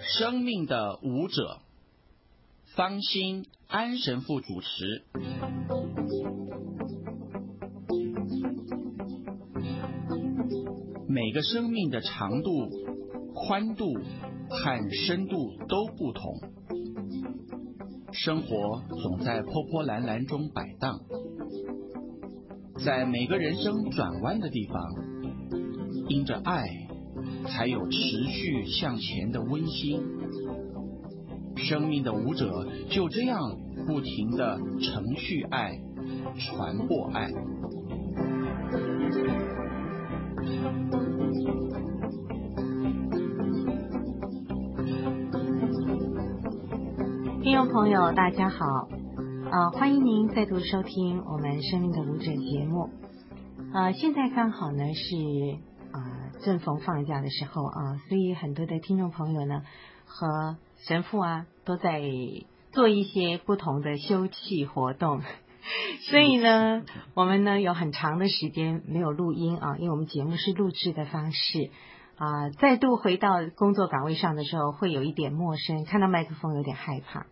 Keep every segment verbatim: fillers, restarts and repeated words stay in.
生命的舞者，方心安神父主持。每个生命的长度、宽度和深度都不同，生活总在波波澜澜中摆荡，在每个人生转弯的地方，因着爱，才有持续向前的温馨。生命的舞者就这样不停地承续爱，传播爱。 听众朋友大家好，呃，欢迎您再度收听我们生命的舞者节目。呃，现在刚好呢是呃正逢放假的时候啊，所以很多的听众朋友呢和神父啊都在做一些不同的休憩活动，所以呢我们呢有很长的时间没有录音啊，因为我们节目是录制的方式啊、呃，再度回到工作岗位上的时候会有一点陌生，看到麦克风有点害怕。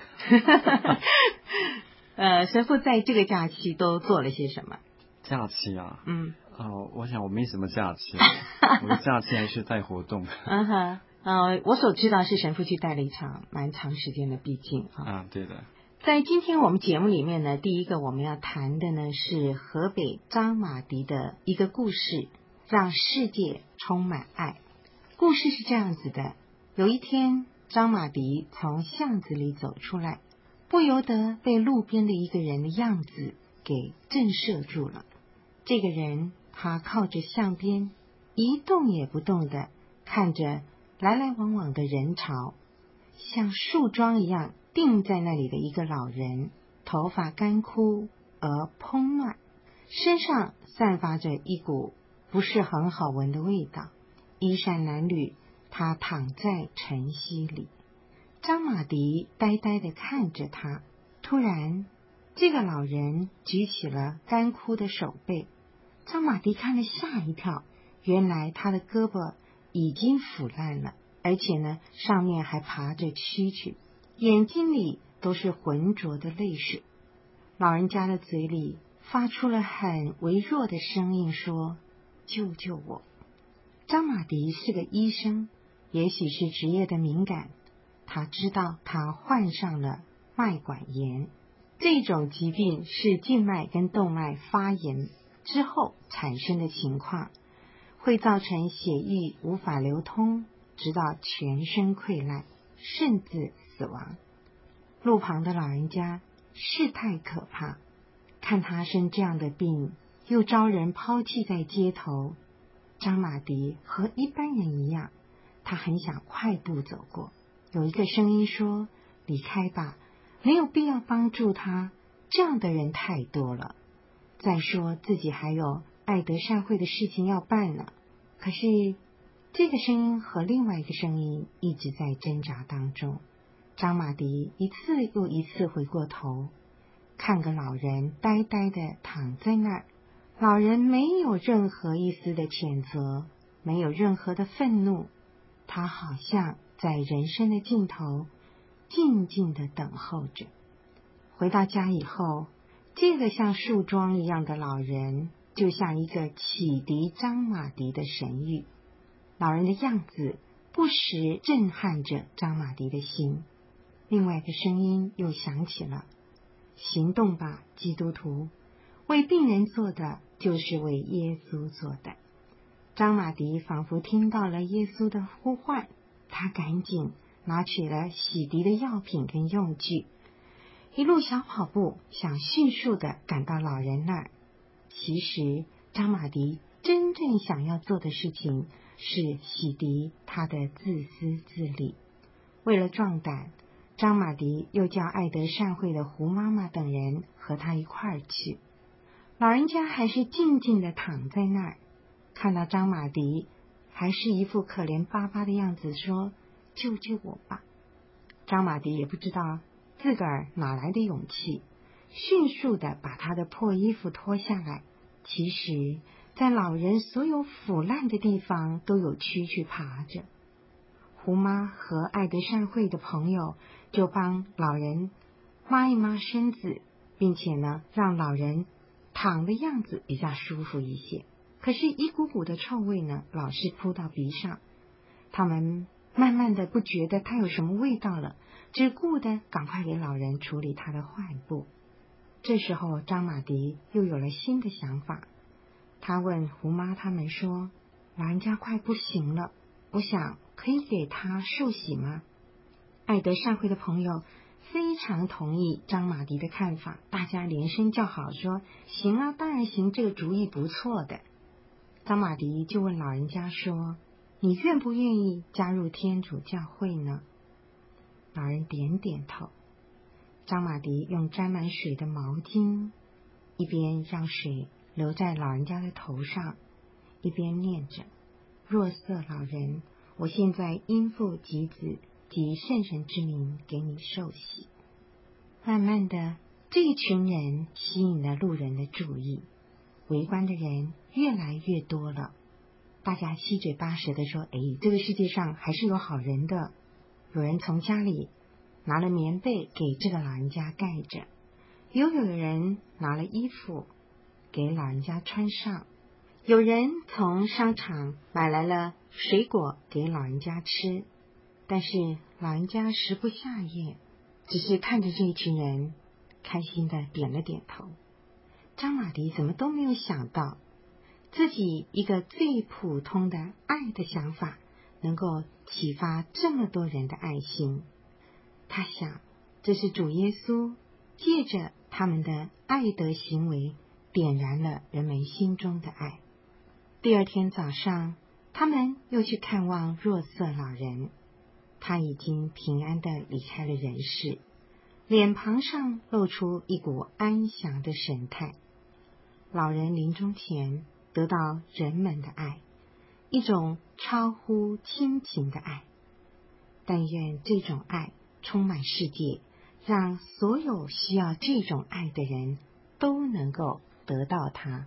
呃，神父在这个假期都做了些什么？ 假期啊， 嗯， 哦，我想我没什么假期，我的假期还是带活动。 嗯哼，呃，我所知道是神父去带了一场蛮长时间的毕竟啊。 啊，对的。 在今天我们节目里面呢，第一个我们要谈的呢是河北张马迪的一个故事，让世界充满爱。故事是这样子的，有一天张马迪从巷子里走出来，不由得被路边的一个人的样子给震慑住了。这个人他靠着巷边一动也不动地看着来来往往的人潮，像树桩一样定在那里的一个老人，头发干枯而蓬乱，身上散发着一股不是很好闻的味道，衣衫褴褛，他躺在晨曦里。张马迪呆呆地看着他，突然这个老人举起了干枯的手背，张马迪看了吓一跳，原来他的胳膊已经腐烂了，而且呢上面还爬着蛐蛐，眼睛里都是浑浊的泪水。老人家的嘴里发出了很微弱的声音说：救救我。张马迪是个医生，也许是职业的敏感，他知道他患上了脉管炎，这种疾病是静脉跟动脉发炎之后产生的情况，会造成血液无法流通，直到全身溃烂，甚至死亡。路旁的老人家事态可怕，看他生这样的病，又遭人抛弃在街头，张马迪和一般人一样，他很想快步走过。有一个声音说：离开吧，没有必要帮助他，这样的人太多了。再说自己还有爱德善会的事情要办呢。可是这个声音和另外一个声音一直在挣扎当中。张马迪一次又一次回过头，看个老人呆呆地躺在那儿，老人没有任何一丝的谴责，没有任何的愤怒，他好像在人生的尽头静静地等候着。回到家以后，这个像树桩一样的老人就像一个启迪张马迪的神谕，老人的样子不时震撼着张马迪的心。另外一个声音又响起了：行动吧，基督徒，为病人做的就是为耶稣做的。张马迪仿佛听到了耶稣的呼唤，他赶紧拿起了洗涤的药品跟用具，一路小跑步，想迅速地赶到老人那儿。其实张马迪真正想要做的事情是洗涤他的自私自利。为了壮胆，张马迪又叫爱德善会的胡妈妈等人和他一块儿去。老人家还是静静地躺在那儿，看到张马迪还是一副可怜巴巴的样子，说：救救我吧。张马迪也不知道自个儿哪来的勇气，迅速地把他的破衣服脱下来。其实在老人所有腐烂的地方都有蛐蛐爬着。 胡妈和爱德善会的朋友就帮老人抹一抹身子，并且呢，让老人躺的样子比较舒服一些。可是，一股股的臭味呢，老是扑到鼻上。他们慢慢的不觉得它有什么味道了，只顾得赶快给老人处理他的患部。这时候，张马迪又有了新的想法，他问胡妈他们说：“老人家快不行了，我想可以给他受洗吗？”爱德善会的朋友非常同意张马迪的看法，大家连声叫好，说：“行啊，当然行，这个主意不错的。”张马迪就问老人家说：“你愿不愿意加入天主教会呢？”老人点点头。张马迪用沾满水的毛巾，一边让水流在老人家的头上，一边念着：“若瑟老人，我现在因父及子及圣神之名给你受洗。”慢慢的，这一群人吸引了路人的注意，围观的人越来越多了。大家七嘴八舌的说：“哎，这个世界上还是有好人的。”有人从家里拿了棉被给这个老人家盖着，又有人拿了衣服给老人家穿上，有人从商场买来了水果给老人家吃。但是老人家食不下咽，只是看着这一群人，开心的点了点头。张马迪怎么都没有想到，自己一个最普通的爱的想法，能够启发这么多人的爱心。他想，这是主耶稣借着他们的爱德行为，点燃了人们心中的爱。第二天早上，他们又去看望若瑟老人，他已经平安的离开了人世，脸庞上露出一股安详的神态。老人临终前得到人们的爱，一种超乎亲情的爱。但愿这种爱充满世界，让所有需要这种爱的人都能够得到它。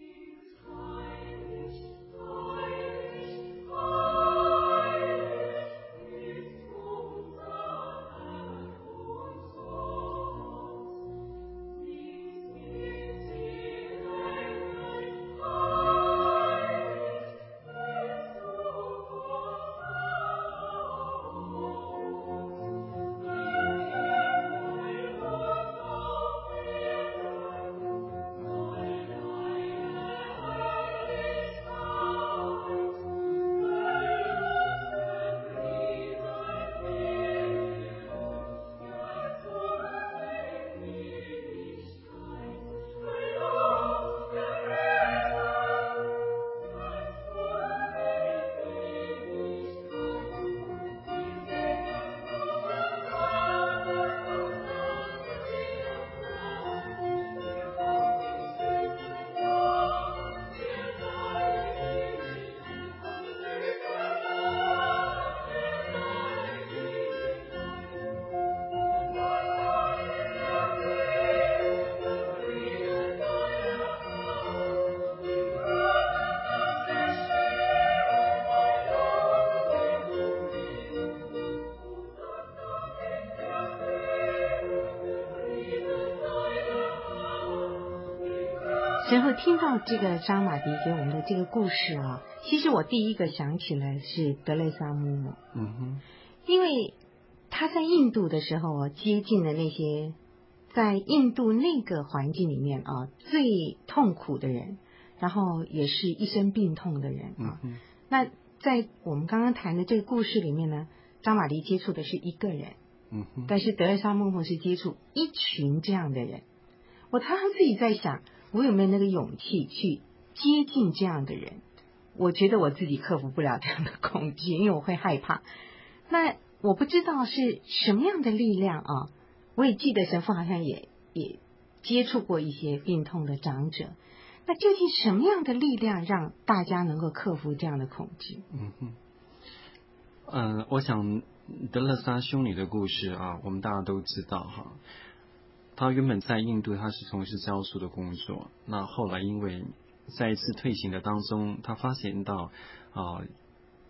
然后听到这个张马迪给我们的这个故事啊，其实我第一个想起来是德蕾莎嬷嬷。 嗯哼， 因为他在印度的时候啊，接近了那些在印度那个环境里面啊最痛苦的人，然后也是一生病痛的人啊。 嗯、 那在我们刚刚谈的这个故事里面呢，张马迪接触的是一个人， 嗯哼， 但是德蕾莎嬷嬷是接触一群这样的人。我常常自己在想，我有没有那个勇气去接近这样的人？我觉得我自己克服不了这样的恐惧，因为我会害怕。那我不知道是什么样的力量啊！我也记得神父好像也也接触过一些病痛的长者。那究竟什么样的力量让大家能够克服这样的恐惧？ 嗯哼，嗯、呃，我想德勒莎修女的故事啊，我们大家都知道哈。他原本在印度，他是从事教书的工作。那后来因为在一次退行的当中，他发现到啊，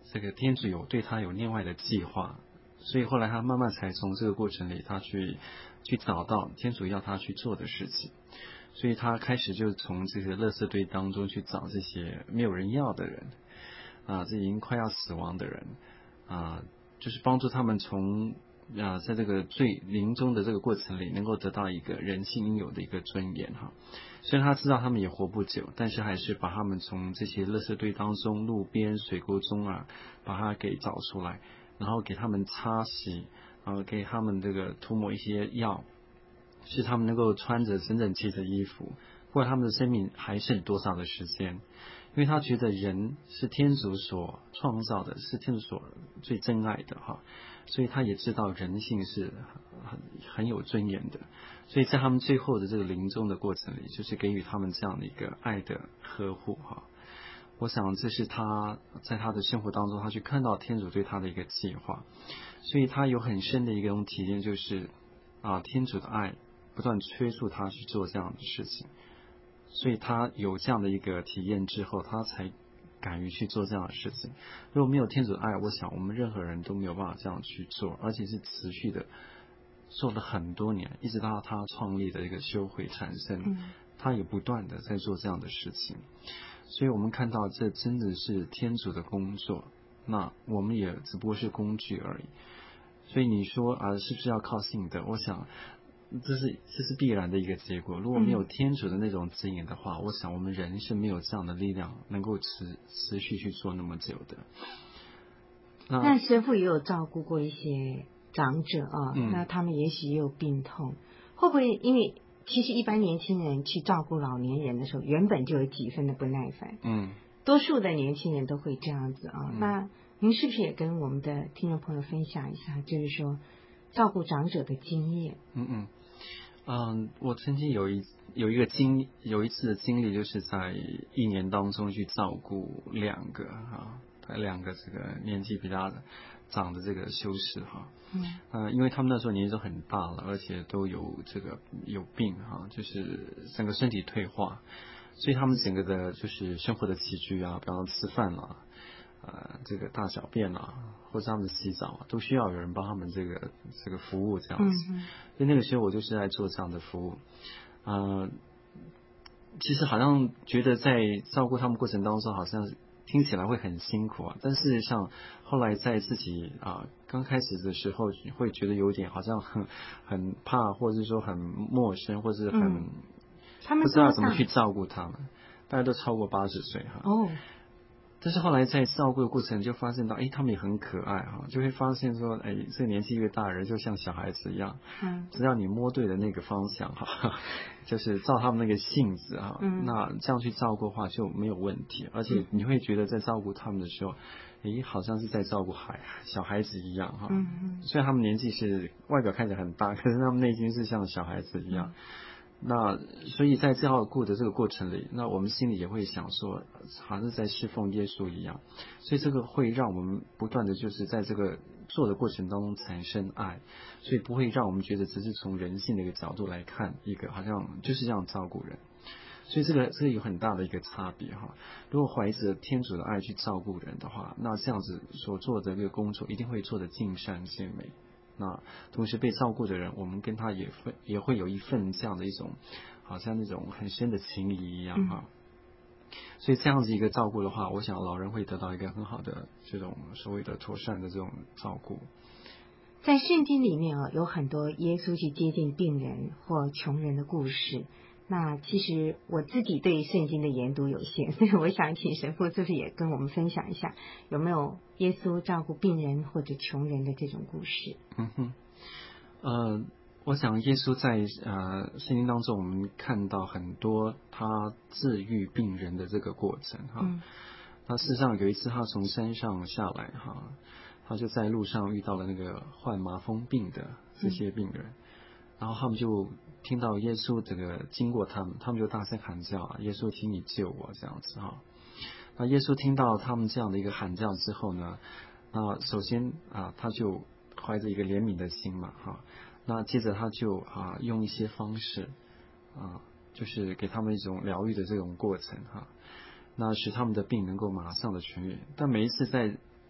这个天主有对他有另外的计划，所以后来他慢慢才从这个过程里，他去去找到天主要他去做的事情。所以他开始就从这些垃圾堆当中去找这些没有人要的人啊，这已经快要死亡的人啊，就是帮助他们从啊，在这个最临终的这个过程里，能够得到一个人性应有的一个尊严哈。虽然他知道他们也活不久，但是还是把他们从这些垃圾堆当中、路边、水沟中啊，把它给找出来，然后给他们擦洗，然后给他们这个涂抹一些药，使他们能够穿着整整齐的衣服，不管他们的生命还剩多少的时间。因为他觉得人是天主所创造的，是天主所最珍爱的哈，所以他也知道人性是很很有尊严的，所以在他们最后的这个临终的过程里，就是给予他们这样的一个爱的呵护哈。我想这是他在他的生活当中，他去看到天主对他的一个计划，所以他有很深的一种体验，就是啊，天主的爱不断催促他去做这样的事情。所以他有这样的一个体验之后，他才敢于去做这样的事情。如果没有天主的爱，我想我们任何人都没有办法这样去做，而且是持续的做了很多年，一直到他创立的一个修会产生， 嗯、 他也不断的在做这样的事情。所以我们看到这真的是天主的工作，那我们也只不过是工具而已。所以你说啊，是不是要靠信德？我想这是这是必然的一个结果。如果没有天主的那种指引的话，嗯、我想我们人是没有这样的力量能够持持续去做那么久的。 那, 那师父也有照顾过一些长者啊， 嗯、 那他们也许也有病痛，会不会因为其实一般年轻人去照顾老年人的时候，原本就有几分的不耐烦， 嗯， 多数的年轻人都会这样子啊。 嗯、 那您是不是也跟我们的听众朋友分享一下，就是说照顾长者的经验？ 嗯嗯。嗯，我曾经有一有一个经有一次的经历，就是在一年当中去照顾两个啊，两个这个年纪比较长的这个修士哈， 嗯， 呃，因为他们那时候年纪都很大了，而且都有这个有病哈，就是整个身体退化，所以他们整个的就是生活的起居啊，比方说吃饭啦。呃，这个大小便啊，或者他们洗澡啊，都需要有人帮他们这个这个服务这样子。 嗯、 所以那个时候我就是在做这样的服务。呃，其实好像觉得在照顾他们过程当中，好像听起来会很辛苦啊。但事实上，后来在自己啊刚开始的时候，会觉得有点好像很很怕，或者是说很陌生，或者是很、 嗯、他们不知道怎么去照顾他们。大家都超过八十岁哈。 哦。 但是后来在照顾的过程就发现到，哎，他们也很可爱哈，就会发现说，哎，这个年纪越大的人就像小孩子一样， 嗯， 只要你摸对了那个方向哈，就是照他们那个性子哈， 嗯， 那这样去照顾的话就没有问题，而且你会觉得在照顾他们的时候，哎，好像是在照顾孩小孩子一样哈， 嗯嗯， 虽然他们年纪是外表看起来很大，可是他们内心是像小孩子一样。嗯，那所以在照顾的这个过程里，那我们心里也会想说，好像在侍奉耶稣一样，所以这个会让我们不断的就是在这个做的过程当中产生爱，所以不会让我们觉得只是从人性的一个角度来看一个好像就是这样照顾人，所以这个这个有很大的一个差别哈。如果怀着天主的爱去照顾人的话，那这样子所做的这个工作一定会做得尽善尽美。那同时被照顾的人，我们跟他也会也会有一份这样的一种，好像那种很深的情谊一样哈。嗯，所以这样子一个照顾的话，我想老人会得到一个很好的这种所谓的妥善的这种照顾。 在圣经里面啊，有很多耶稣去接近病人或穷人的故事。那其实我自己对圣经的研读有限，所以我想请神父是不是也跟我们分享一下，有没有耶稣照顾病人或者穷人的这种故事？ 嗯哼，呃，我想耶稣在呃圣经当中，我们看到很多他治愈病人的这个过程哈。嗯，那事实上有一次他从山上下来哈，他就在路上遇到了那个患麻风病的这些病人。嗯，然后他们就听到耶稣这个经过他们，他们就大声喊叫啊，耶稣请你救我这样子哈。那耶稣听到他们这样的一个喊叫之后呢，那首先啊他就怀着一个怜悯的心嘛哈，那接着他就啊用一些方式啊，就是给他们一种疗愈的这种过程哈，那使他们的病能够马上的痊愈。但每一次在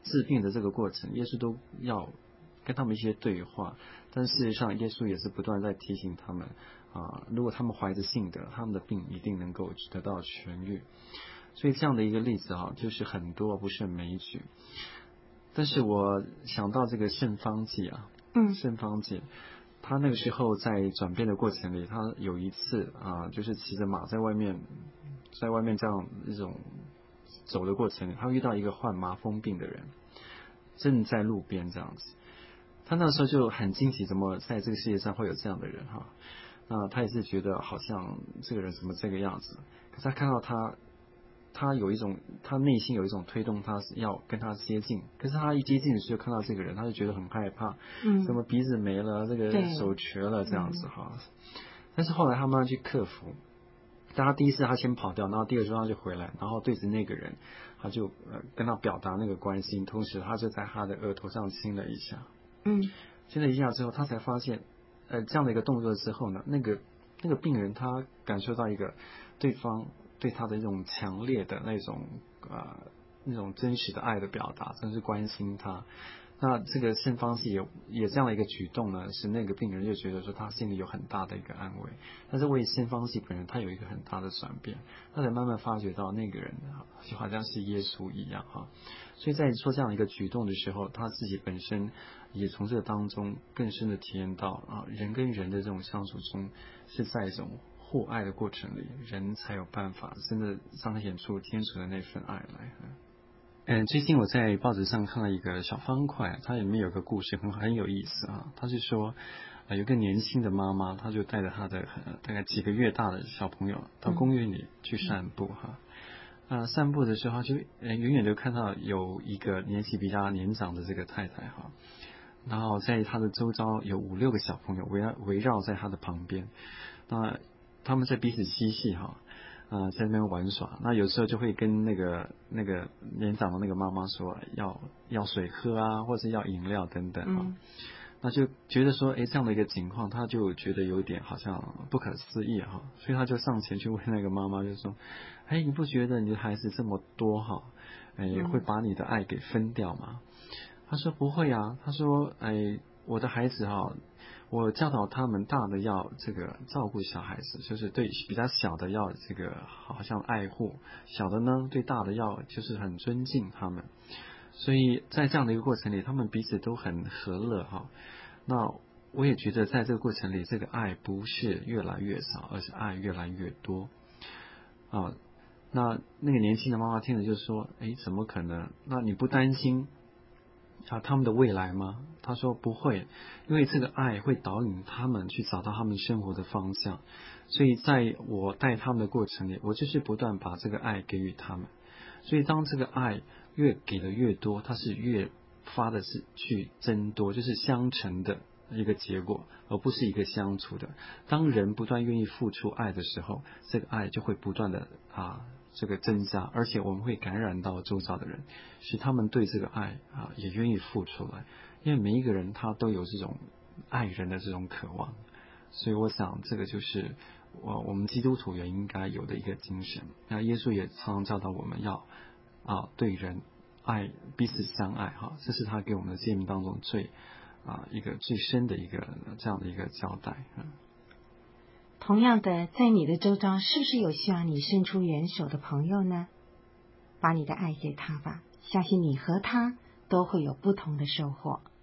治病的这个过程，耶稣都要跟他们一些对话，但事实上耶稣也是不断在提醒他们啊，如果他们怀着信德，他们的病一定能够得到痊愈。所以这样的一个例子啊，就是很多不胜枚举。但是我想到这个圣方济啊， 嗯， 圣方济，他那个时候在转变的过程里，他有一次啊，就是骑着马在外面，在外面这样一种走的过程里，他遇到一个患麻风病的人，正在路边这样子。他那时候就很惊奇，怎么在这个世界上会有这样的人哈？那他也是觉得好像这个人怎么这个样子，可是他看到他。他有一种，他内心有一种推动，他要跟他接近。可是他一接近的时候，看到这个人，他就觉得很害怕， 嗯， 什么鼻子没了，这个手瘸了，这样子哈。嗯、但是后来他慢慢去克服。但他第一次他先跑掉，然后第二次他就回来，然后对着那个人，他就呃跟他表达那个关心，同时他就在他的额头上亲了一下。 嗯， 亲了一下之后，他才发现，呃，这样的一个动作之后呢，那个那个病人他感受到一个对方。对他的一种强烈的那种呃那种真实的爱的表达，真是关心他。那这个圣方济也也这样的一个举动呢，使那个病人就觉得说他心里有很大的一个安慰。但是为圣方济本人，他有一个很大的转变，他才慢慢发觉到那个人就好像是耶稣一样哈。所以在做这样的一个举动的时候，他自己本身也从这个当中更深的体验到啊，人跟人的这种相处中是在一种互爱的过程里，人才有办法真的彰显出天主的那份爱来。嗯，最近我在报纸上看到一个小方块，它里面有个故事很很有意思啊。他是说，呃，有个年轻的妈妈，她就带着她的、呃、大概几个月大的小朋友到公园里去散步哈。啊、呃，散步的时候就呃远远就看到有一个年纪比较年长的这个太太哈，然后在她的周遭有五六个小朋友围绕围绕在她的旁边，那他们在彼此嬉戏哈。呃，在那边玩耍，那有时候就会跟那个那个年长的那个妈妈说要要水喝啊，或者要饮料等等哈、嗯，那就觉得说，哎，这样的一个情况，他就觉得有点好像不可思议哈，所以他就上前去问那个妈妈，就说，哎，你不觉得你的孩子这么多哈，哎，会把你的爱给分掉吗？他说不会啊，他说，哎，我的孩子哈。我教导他们，大的要这个照顾小孩子，就是对比较小的要这个好像爱护，小的呢对大的要就是很尊敬他们。所以在这样的一个过程里，他们彼此都很和乐哈。那我也觉得在这个过程里，这个爱不是越来越少，而是爱越来越多啊。那那个年轻的妈妈听了就说：“哎，怎么可能？那你不担心？”啊，他们的未来吗？他说不会，因为这个爱会导引他们去找到他们生活的方向，所以在我带他们的过程里，我就是不断把这个爱给予他们。所以当这个爱越给的越多，它是越发的是去增多，就是相乘的一个结果，而不是一个相处的。当人不断愿意付出爱的时候，这个爱就会不断的啊。这个增加，而且我们会感染到周遭的人，使他们对这个爱啊也愿意付出来，因为每一个人他都有这种爱人的这种渴望，所以我想这个就是我我们基督徒也应该有的一个精神。那耶稣也常常教导我们要啊对人爱彼此相爱哈，这是他给我们的诫命当中最啊一个最深的一个这样的一个交代。嗯。 同样的，在你的周遭是不是有需要你伸出援手的朋友呢？把你的爱给他吧，相信你和他都会有不同的收获。